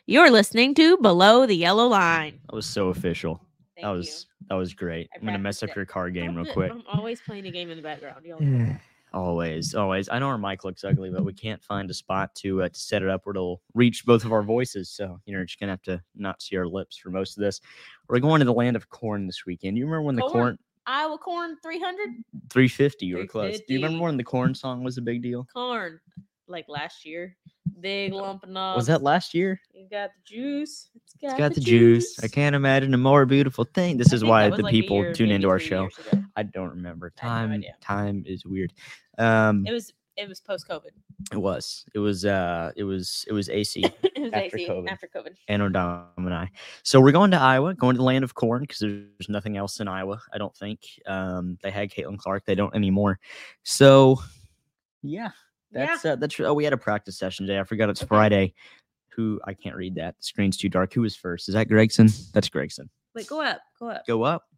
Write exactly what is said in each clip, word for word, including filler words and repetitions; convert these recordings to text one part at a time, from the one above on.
You're listening to Below the Yellow Line. That was so official. Thank that you. was that was great. I I'm gonna mess practiced up it. your card game Stop real it. quick. I'm always playing a game in the background. You'll know. always, always. I know our mic looks ugly, but we can't find a spot to uh, to set it up where it'll reach both of our voices. So you're just gonna have to not see our lips for most of this. We're going to the land of corn this weekend. You remember when the Corn. corn Iowa corn three hundred? three fifty? You were close. Do you remember three fifty. when the corn song was a big deal? Corn. Like last year. Big lump of knobs. Was that last year? You got the juice. It's got, It's got the, the juice. juice. I can't imagine a more beautiful thing. This I is think why that was the like a people year, tune maybe into our two show. years ago. I don't remember. I have no Time idea. time is weird. Um It was it was post COVID. it was. It was uh it was it was A C It was After A C COVID. after COVID. Anno Domini. So we're going to Iowa, going to the land of corn because there's nothing else in Iowa, I don't think. Um they had Caitlin Clark, they don't anymore. So yeah. That's yeah. uh, that's oh we had a practice session today. I forgot it's Okay. Friday. Who I can't read that. The screen's too dark. Who was first? Is that Gregson? That's Gregson. Wait, go up. Go up. Go up.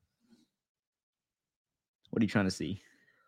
What are you trying to see?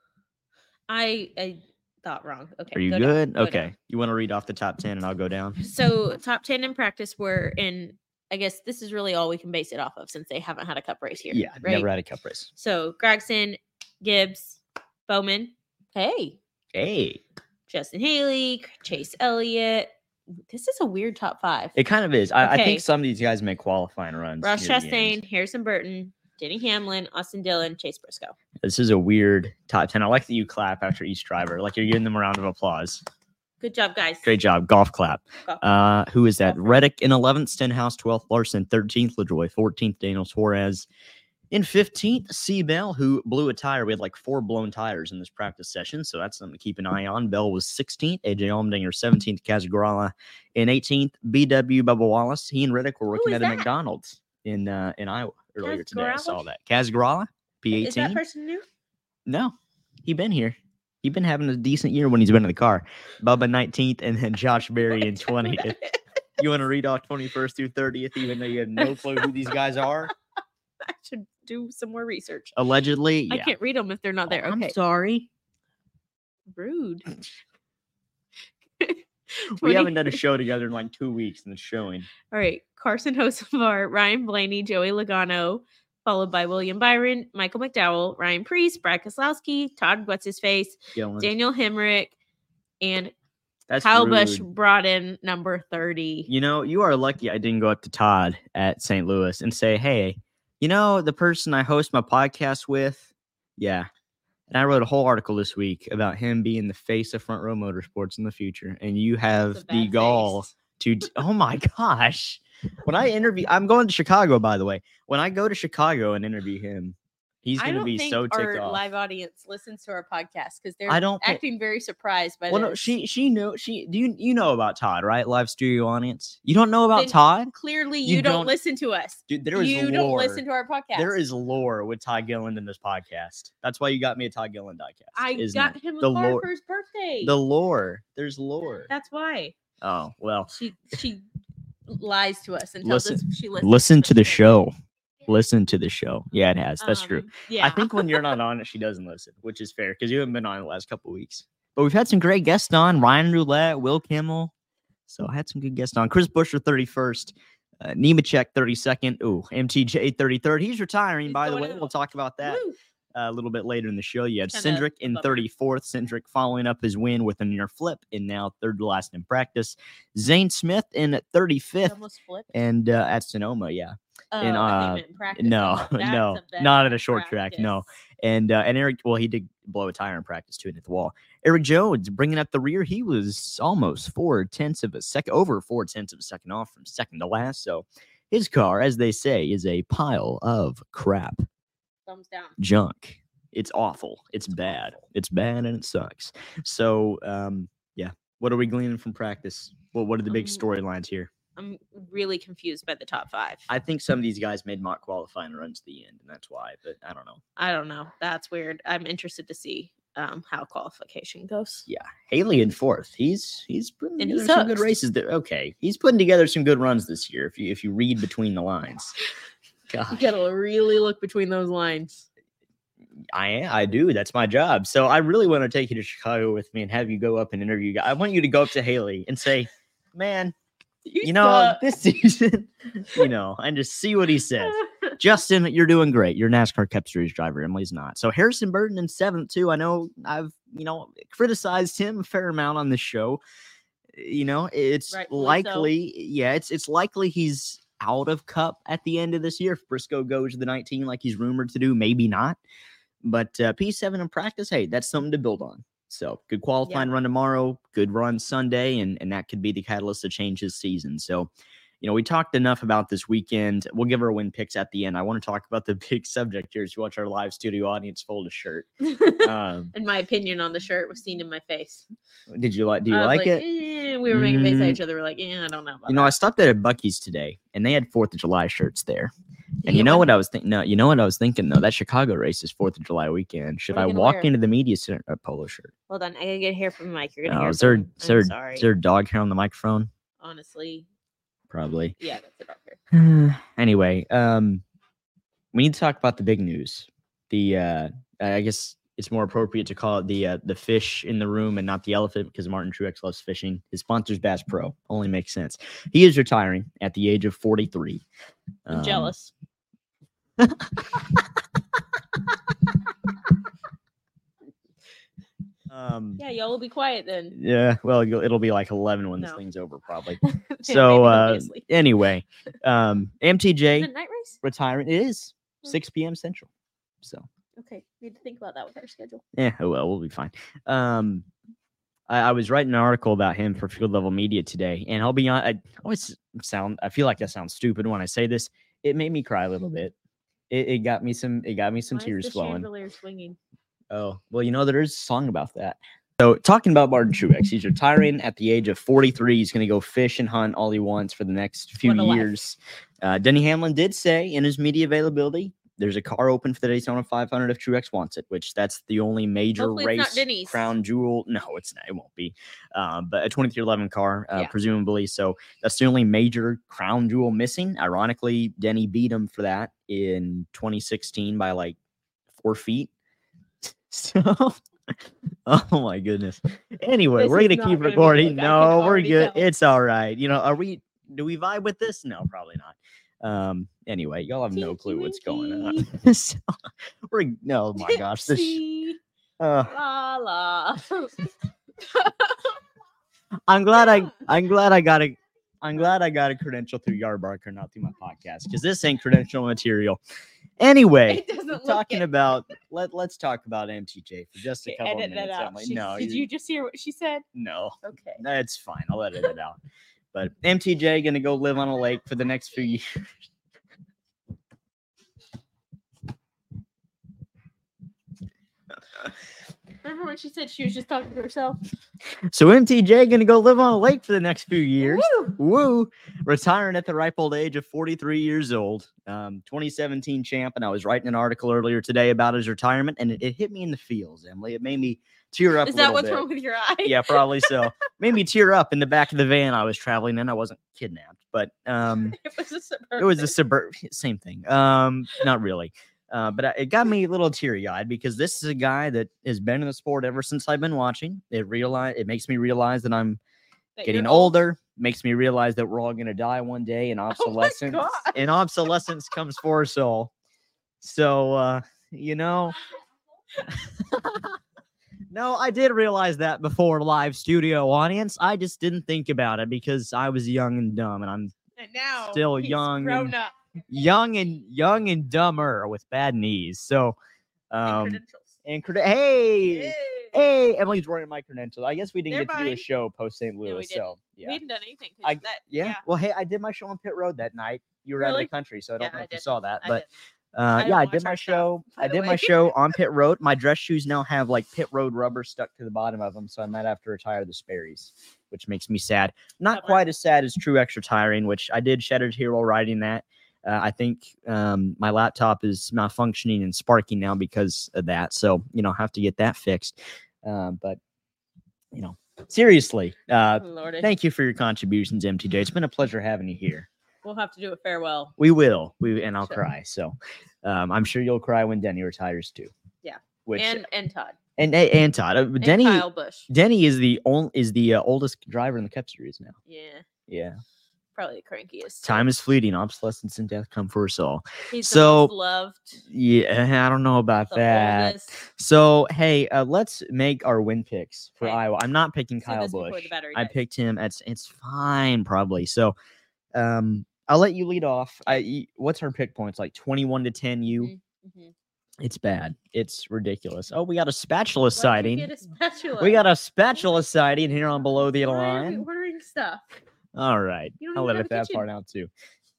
I I thought wrong. Okay. Are you go good? down, go Okay. down. You want to read off the top ten and I'll go down? So top ten in practice were in. I guess this is really all we can base it off of since they haven't had a cup race here. Yeah, right? never had a cup race. So Gregson, Gibbs, Bowman. Hey, Hey. Justin Haley, Chase Elliott. This is a weird top five. It kind of is. I, I Okay. think some of these guys make qualifying runs. Ross near the end. Chastain, Harrison Burton, Denny Hamlin, Austin Dillon, Chase Briscoe. This is a weird top ten. I like that you clap after each driver. Like you're giving them a round of applause. Good job, guys. Great job. Golf clap. Golf. Uh, who is that? Golf. Reddick in eleventh, Stenhouse twelfth, Larson thirteenth, LaJoy fourteenth, Daniel Suarez in fifteenth, C. Bell, who blew a tire. We had like four blown tires in this practice session, so that's something to keep an eye on. Bell was sixteenth, A J Allmendinger seventeenth, Casagrala in eighteenth, B W Bubba Wallace. He and Reddick were working is at a that? McDonald's in uh, in Iowa earlier today. I Casagrala? saw that. Casagrala, P Is that eighteen. person new? No, he been here. He been having a decent year when he's been in the car. Bubba nineteenth, and then Josh Berry in twentieth. You want to read off twenty-first through thirtieth, even though you have no clue who these guys are? I should do some more research. Allegedly, yeah. I can't read them if they're not there. Oh, I'm Okay. sorry. Rude. We haven't done a show together in like two weeks, and it's showing. All right. Carson Hocevar, Ryan Blaney, Joey Logano, followed by William Byron, Michael McDowell, Ryan Priest, Brad Keselowski, Todd What's-His-Face, Gillen. Daniel Hemrick, and That's Kyle rude. Busch brought in number thirty. You know, you are lucky I didn't go up to Todd at Saint Louis and say, hey, you know, the person I host my podcast with? Yeah. And I wrote a whole article this week about him being the face of Front Row Motorsports in the future. And you have It's a the bad gall face. to, d- oh my gosh. When I interview, I'm going to Chicago, by the way. When I go to Chicago and interview him, he's I going to don't be think so ticked our off. live audience listens to our podcast because they're I don't thi- acting very surprised by Well, this. no, she she knew she do you you know about Todd, right? Live studio audience. You don't know about Then Todd, Clearly, You you, don't, don't- listen to us. dude. There is you lore. don't listen to our podcast. There is lore with Todd Gilliland in this podcast. That's why you got me a Todd Gilliland podcast. I isn't got it? him a the car lore. for his birthday. The lore. There's lore. That's why Oh well. she she lies to us and tells Listen- us she listens. Listen to the us. show. Listen to the show. Yeah, it has. That's true. Um, Yeah, I think when you're not on it, she doesn't listen, which is fair because you haven't been on it the last couple weeks. But we've had some great guests on: Ryan Roulette, Will Kimmel. So I had some good guests on. Chris Buescher, thirty-first. Uh, Nemechek, thirty-second. Ooh, M T J, thirty-third. He's retiring, He's by the going way. We'll out. talk about that Woo. uh, a little bit later in the show. You had Kinda Cindric in bummer. thirty-fourth. Cindric following up his win with a near flip and now third to last in practice. Zane Smith in He thirty-fifth. almost flipped. And uh, at Sonoma, yeah. Oh, in, I thought uh, you meant in practice. no, I'm like, that's no, a bad not at a short track, no. practice. And uh, and Eric, well, he did blow a tire in practice too, and hit the wall. Eric Jones bringing up the rear. He was almost four tenths of a second, over four tenths of a second off from second to last. So his car, as they say, is a pile of crap, Thumbs down. junk. It's awful. It's bad. It's bad and it sucks. So um, yeah, what are we gleaning from practice? Well, what are the big Um, storylines here? I'm really confused by the top five. I think some of these guys made mock qualifying runs to the end, and that's why. But I don't know. I don't know. That's weird. I'm interested to see um, how qualification goes. Yeah, Haley in fourth. He's he's putting And he together some good sucks. races. There. Okay, he's putting together some good runs this year. If you if you read between the lines, You God, gotta really look between those lines. I I do. That's my job. So I really want to take you to Chicago with me and have you go up and interview. guy- I want you to go up to Haley and say, "Man, You, You know, suck. this season, you know, and just see what he says. Justin, you're doing great. You're a NASCAR Cup Series driver. Emily's not. So Harrison Burton in seventh, too. I know I've, you know, criticized him a fair amount on this show. You know, it's Rightfully likely, yeah, it's it's likely he's out of Cup at the end of this year. If Briscoe goes to the nineteen like he's rumored to do, maybe not. But uh, P seven in practice, hey, that's something to build on. So good qualifying Yeah. run tomorrow, good run Sunday, and, and that could be the catalyst to change his season. So, you know, we talked enough about this weekend. We'll give our win picks at the end. I want to talk about the big subject here as you watch our live studio audience fold a shirt. Um, And my opinion on the shirt was seen in my face. did you like? Do you I was like, it? Eh, we were making faces at Mm. each other. We're like, yeah, I don't know. About You know, I that. stopped at a Buc-ee's today, and they had Fourth of July shirts there. And Yeah, you know what- what I was thinking? No, you know what I was thinking though. That Chicago race is Fourth of July weekend. Should What are I you gonna walk wear? into the media center a polo shirt? Hold on, I gotta get hair from the mic. You're gonna Oh, hear. is there, from- is, there, I'm sorry. is there dog hair on the microphone? Honestly, Probably. yeah, that's about hair. Anyway, um, we need to talk about the big news. The uh, I guess it's more appropriate to call it the uh, the fish in the room and not the elephant because Martin Truex loves fishing. His sponsor's Bass Pro. Only makes sense. He is retiring at the age of forty-three. I'm Um, jealous. Um, Yeah, y'all will be quiet then. yeah, well, you'll- it'll be like eleven when this No. thing's over, probably. Yeah, So, maybe he'll uh, be asleep. anyway, um, M T Is J it night race? retiring. It is Hmm. six p.m. Central. So, Okay, need to think about that with our schedule. yeah, oh well, we'll be fine. Um, I, I was writing an article about him for Field Level Media today, and I'll be honest, I always sound, I feel like I sound stupid when I say this. It made me cry a little bit. It, it got me some, it got me some Why is tears the flowing. chandelier swinging? Oh, well, you know, there is a song about that. So, talking about Martin Truex, he's retiring at the age of forty-three. He's going to go fish and hunt all he wants for the next few What a life. years. Uh, Denny Hamlin did say in his media availability, there's a car open for the Daytona five hundred if Truex wants it, which that's the only major Hopefully it's not race Denny's. crown jewel. No, it's not. It won't be. Um, but a twenty-three eleven car, uh, Yeah. presumably. So that's the only major crown jewel missing. Ironically, Denny beat him for that in twenty sixteen by like four feet. So, oh my goodness. Anyway, This we're is gonna not keep gonna be recording. good. I can No, we're already good. tell. It's all right. You know, are we? Do we vibe with this? No, probably not. Um. Anyway, y'all have no Tinky clue what's going winky. on. So, we're no. Oh my gosh. This. Tipsy, Uh, la la. I'm glad I. I'm glad I got a. I'm glad I got a credential through Yardbarker, not through my podcast, because this ain't credential material. Anyway, It doesn't look talking it. about let let's talk about M T J for just a Okay, couple of edit that minutes. out. Emily. She- no, did you just hear what she said? no, Okay. that's fine. I'll edit it out. But M T J gonna go live on a lake for the next few years. Remember when she said she was just talking to herself? So M T J gonna go live on a lake for the next few years. Woo! Woo! Retiring at the ripe old age of forty-three years old. Um, twenty seventeen champ, and I was writing an article earlier today about his retirement, and it, it hit me in the feels, Emily. It made me tear up. Is a that little what's bit. wrong with your eye? Yeah, probably so. Made me tear up in the back of the van I was traveling in. I wasn't kidnapped, but um, It was a suburban. it was a suburb. Same thing. Um, not really. Uh, but I- it got me a little teary eyed because this is a guy that has been in the sport ever since I've been watching. It realize it makes me realize that I'm That getting you're old. older. Makes me realize that we're all gonna die one day, and Oh my obsolescence God. and obsolescence comes for us all. So uh, you know. No, I did realize that before live studio audience. I just didn't think about it because I was young and dumb, and I'm And now Still he's young grown and- up. young and young and dumber with bad knees. So, and um, credentials. and credi- hey, Yay. hey, Emily's wearing my credentials. I guess we didn't They're get to do a mine. show post Saint we Louis. didn't. so We yeah, hadn't done anything. 'cause I- that, yeah. Well, hey, I did my show on pit road that night. You were out of Really? the country, so I don't Yeah, know I if you didn't. saw that, I but. didn't. Uh, I yeah, don't I watch did my our stuff, show. by I the did my way. show on pit road. My dress shoes now have like pit road rubber stuck to the bottom of them, so I might have to retire the Sperry's, which makes me sad. Not Bummer. quite as sad as Truex retiring, which I did shed a tear while writing that. Uh, I think um, my laptop is malfunctioning and sparking now because of that, so you know, have to get that fixed. Um, but you know, seriously, uh, Lordy. thank you for your contributions, M T J. It's been a pleasure having you here. We'll have to do a farewell. We will. We and I'll Sure. cry. So um, I'm sure you'll cry when Denny retires too. Yeah. Which and and Todd. and and, and Todd. Uh, And Denny Kyle Busch. Denny is the only is the uh, oldest driver in the Cup Series now. Yeah. Yeah. probably the crankiest. Time is fleeting. Obsolescence and death come for us all. He's so the most loved. Yeah, I don't know about the that. Oldest. So hey, uh, let's make our win picks for Okay. Iowa. I'm not picking Do Kyle this before Busch. the battery I dies. picked him. It's it's fine probably. So um, I'll let you lead off. I y- what's our pick points like twenty-one to ten? You. Mm-hmm. It's bad. It's ridiculous. Oh, we got a spatula Why'd you sighting. get a spatula? We got a spatula sighting here on Below the Why are we Line. ordering stuff? All right. You don't I'll even edit have a that kitchen. part out too.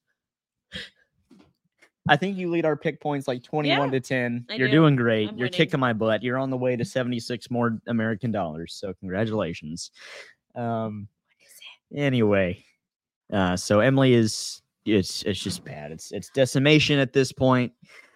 I think you lead our pick points like twenty-one Yeah, to ten. I You're do. doing great. I'm You're winning. kicking my butt. You're on the way to seventy-six more American dollars. So congratulations. Um anyway. Uh so Emily is it's it's just bad. It's it's decimation at this point.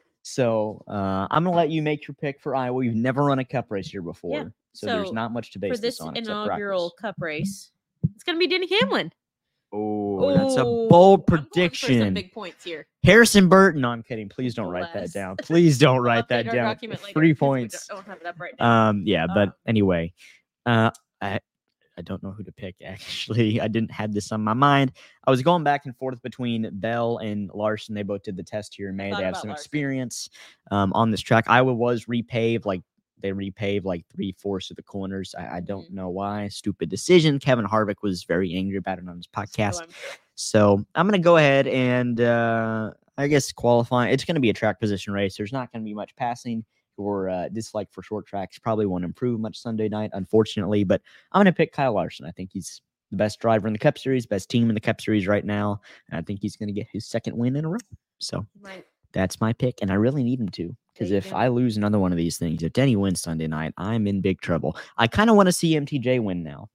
So uh, I'm gonna let you make your pick for Iowa. You've never run a cup race here before, so, there's so not much to base For this this on. except inaugural practice. cup race, it's gonna be Denny Hamlin. Oh, that's a Ooh, bold I'm going for prediction. some big points here. Harrison Burton. No, I'm kidding. Please don't write that Bless. down. Please don't I'll write update that our down. document later Three 'cause we points. Don't, don't have it up right now. Um, yeah, but Uh, anyway, uh, I I don't know who to pick. Actually, I didn't have this on my mind. I was going back and forth between Bell and Larson. They both did the test here in May. thought They have about some Larson. experience um, on this track. Iowa was repaved, like they repaved like three fourths of the corners. I, I don't Mhm. know why. Stupid decision. Kevin Harvick was very angry about it on his podcast. so I'm sure. So I'm going to go ahead and uh, I guess qualify. It's going to be a track position race. There's not going to be much passing or uh, dislike for short tracks. Probably won't improve much Sunday night, unfortunately. But I'm going to pick Kyle Larson. I think he's the best driver in the Cup Series, best team in the Cup Series right now. And I think he's going to get his second win in a row. So Right. that's my pick. And I really need him to. Because There you if go. I lose another one of these things, if Denny wins Sunday night, I'm in big trouble. I kind of want to see M T J win now.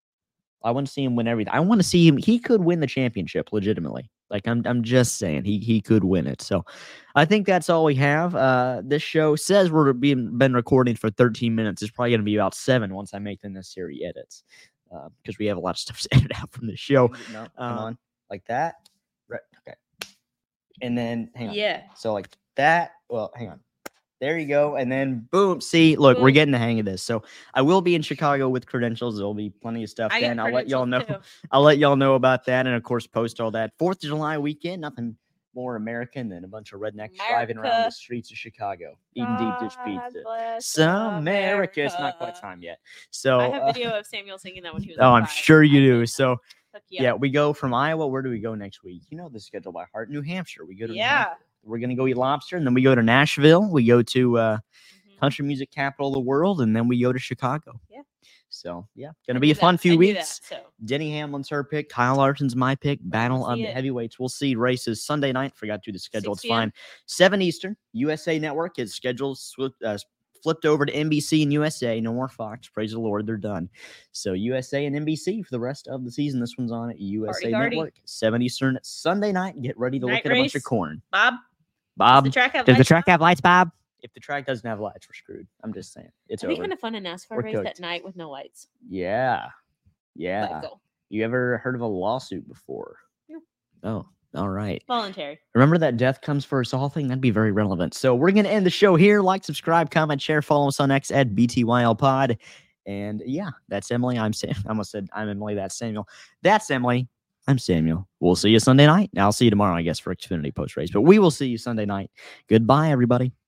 I want to see him win everything. I want to see him. He could win the championship legitimately. Like I'm, I'm just saying he he could win it. So, I think that's all we have. Uh, this show says we're being been recording for thirteen minutes. It's probably going to be about seven once I make the necessary edits, because uh, we have a lot of stuff to edit out from the show. No, come Um, on, like that. Right. Okay. And then hang on. Yeah. So like that. Well, hang on. There you go. And then boom. See, look, we're Boom. getting the hang of this. So I will be in Chicago with credentials. There'll be plenty of stuff I then. got I'll let y'all know. credentials, too. I'll let y'all know about that. And of course, post all that. Fourth of July weekend, nothing more American than a bunch of rednecks driving around the America. streets of Chicago, eating deep dish God pizza. bless Some America. It's not quite America. time yet. So I have uh, video of Samuel singing that when he was. oh, like I'm five. sure you I do. did. So Fuck yeah. yeah. we go from Iowa. Where do we go next week? You know the schedule by heart. New Hampshire. We go to New Yeah. Hampshire. We're gonna go eat lobster, and then we go to Nashville. We go to uh, Mhm. country music capital of the world, and then we go to Chicago. Yeah. So yeah, I gonna be knew a fun that. few I knew weeks. that, so. Denny Hamlin's her pick. Kyle Larson's my pick. Battle see of the it. heavyweights. We'll see races Sunday night. Forgot to do the schedule. six It's p m fine. seven Eastern. U S A Network is scheduled. Sw- uh, flipped over to N B C and U S A. No more Fox. Praise the Lord, they're done. So U S A and N B C for the rest of the season. This one's on at U S A Party, party. Network. seven Eastern Sunday night. Get ready to Night look at a bunch of race. corn. Bob. Bob, Does the track have does the lights track on? have lights, Bob? If the track doesn't have lights, we're screwed. I'm just saying. It's It'd be over. kind of fun in NASCAR We're race cooked. at night with no lights. Yeah. Yeah. Let go. You ever heard of a lawsuit before? No. Oh, all right. Voluntary. Remember that death comes first all thing? That'd be very relevant. So we're going to end the show here. Like, subscribe, comment, share, follow us on X at B T Y L Pod. And yeah, that's Emily. I'm Sam. I almost said I'm Emily. That's Samuel. That's Emily. I'm Samuel. We'll see you Sunday night. I'll see you tomorrow, I guess, for Xfinity post race. But we will see you Sunday night. Goodbye, everybody.